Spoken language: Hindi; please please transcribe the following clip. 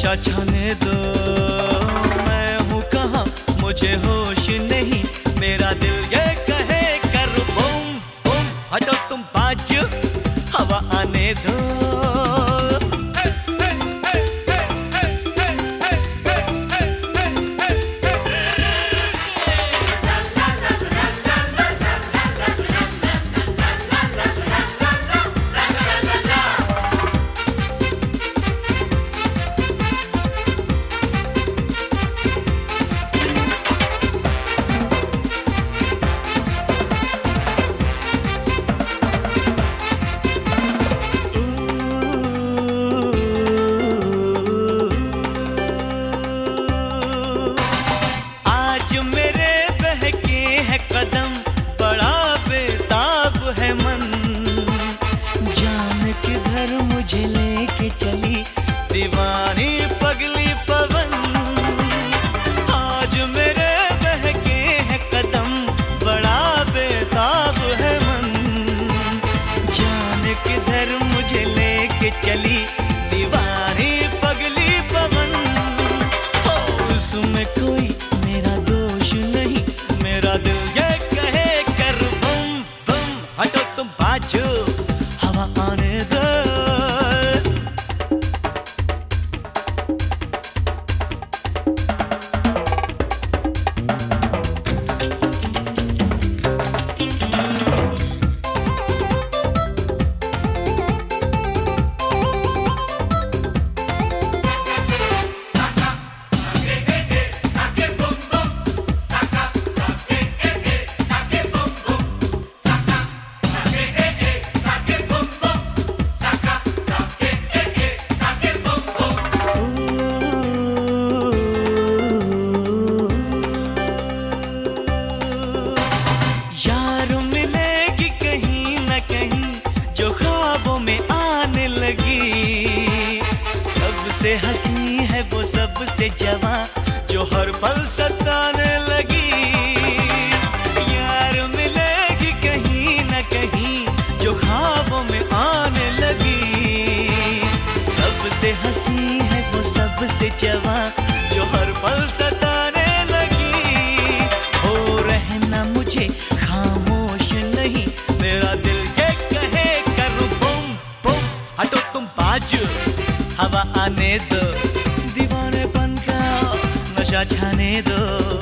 नशा छाने दो। मैं हूँ कहाँ मुझे होश नहीं, मेरा दिल ये कहे कर बूम बूम। हटो तुम बाजू, हवा आने दो। कदम बड़ा बेताब है मन, जान किधर मुझे लेके चली दीवानी पगली पवन। आज मेरे बहके हैं कदम, बड़ा बेताब है मन, जान किधर मुझे लेके चली दीवानी पगली पवन। हो उसमें कोई मेरा दोष नहीं, मेरा दिल हटो तुम बाजू, हवा आने दो। सबसे हंसी है वो सबसे जवां, जो हर पल सताने लगी। यार मिलेगी कहीं न कहीं, जो ख्वाबों में आने लगी। सबसे हंसी है वो सबसे जवां, जो हर पल सताने लगी। हो रहना मुझे खामोश नहीं, मेरा दिल ये कहे कर बूम बूम। हटो तुम बाजू, हवा आने दो, दीवानेपन का नशा छाने दो।